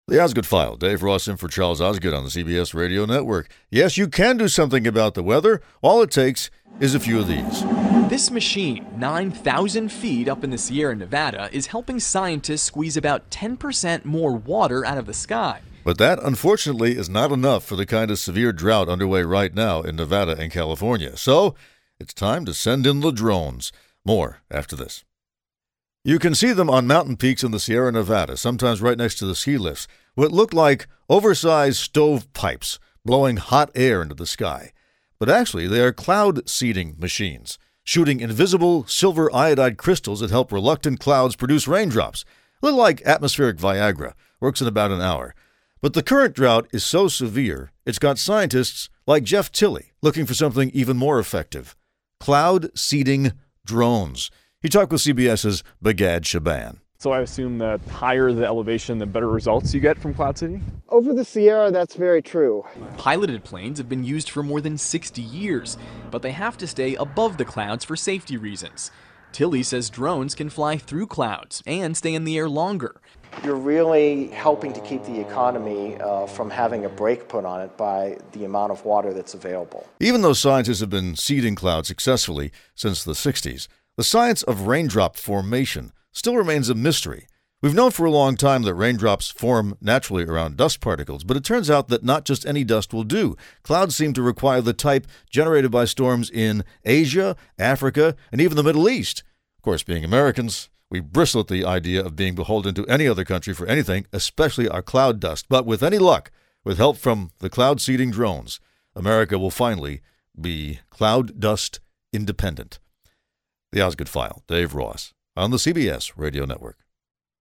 The Osgood File. Dave Ross in for Charles Osgood on the CBS Radio Network. Yes, you can do something about the weather. All it takes is a few of these. This machine, 9,000 feet up in the Sierra Nevada, is helping scientists squeeze about 10% more water out of the sky. But that, unfortunately, is not enough for the kind of severe drought underway right now in Nevada and California. So, it's time to send in the drones. More after this. You can see them on mountain peaks in the Sierra Nevada, sometimes right next to the ski lifts, what look like oversized stovepipes blowing hot air into the sky. But actually, they are cloud seeding machines, shooting invisible silver iodide crystals that help reluctant clouds produce raindrops. A little like atmospheric Viagra, works in about an hour. But the current drought is so severe, it's got scientists like Jeff Tilley looking for something even more effective. Cloud seeding drones. He talked with CBS's Begad Shaban. So I assume that higher the elevation, the better results you get from cloud seeding? Over the Sierra, that's very true. Piloted planes have been used for more than 60 years, but they have to stay above the clouds for safety reasons. Tilley says drones can fly through clouds and stay in the air longer. You're really helping to keep the economy from having a brake put on it by the amount of water that's available. Even though scientists have been seeding clouds successfully since the 60s, the science of raindrop formation still remains a mystery. We've known for a long time that raindrops form naturally around dust particles, but it turns out that not just any dust will do. Clouds seem to require the type generated by storms in Asia, Africa, and even the Middle East. Of course, being Americans, we bristle at the idea of being beholden to any other country for anything, especially our cloud dust. But with any luck, with help from the cloud seeding drones, America will finally be cloud dust independent. The Osgood File, Dave Ross, on the CBS Radio Network.